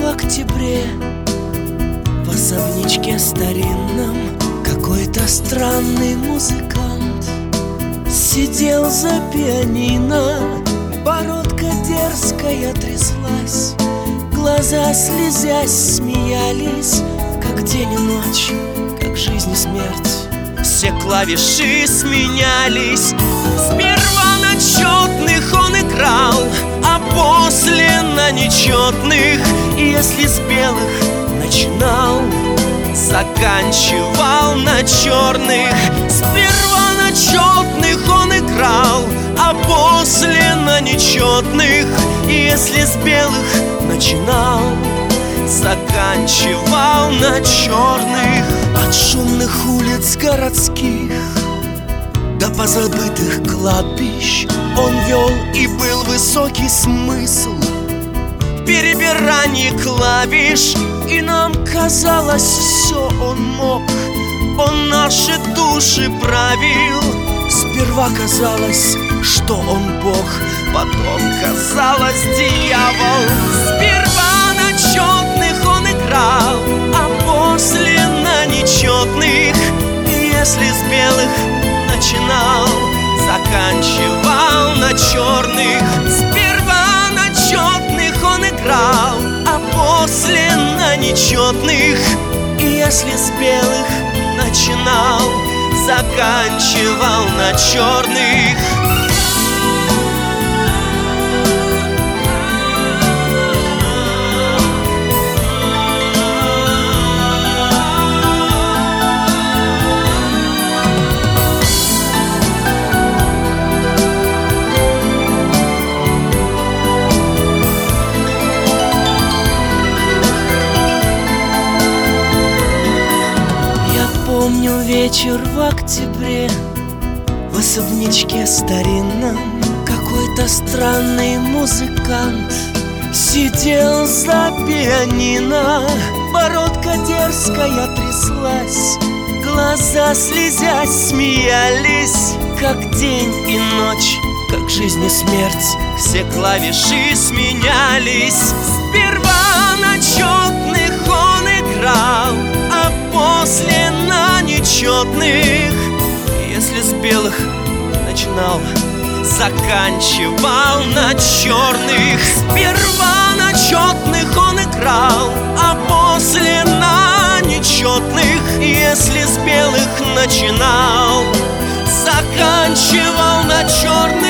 в октябре в особнячке старинном какой-то странный музыкант сидел за пианино. Бородка дерзкая тряслась, глаза слезясь смеялись, как день и ночь, как жизнь и смерть. Все клавиши сменялись. Сперва на четных он играл, а после на нечетных. И если с белых начинал, заканчивал на черных. Сперва на четных он играл, а после на нечетных. И если с белых начинал, заканчивал на черных. От шумных улиц городских до позабытых кладбищ он вел, и был высокий смысл перебирание клавиш. И нам казалось, все он мог, он наши души правил. Сперва казалось, что он Бог, потом казалось дьявол. Сперва на четных он играл, а после на нечетных. И если с белых начинал, заканчивал на черных. Сперва на четных он играл, а после на нечетных. И если с белых начинал, заканчивал на черных. Помню вечер в октябре в особнячке старинном какой-то странный музыкант сидел за пианино. Бородка дерзкая тряслась, глаза слезясь смеялись, как день и ночь, как жизнь и смерть. Все клавиши сменялись. Сперва на четных он играл, а после на нечетных. Если с белых начинал, заканчивал на черных. Сперва на четных он играл, а после на нечетных. Если с белых начинал, заканчивал на черных.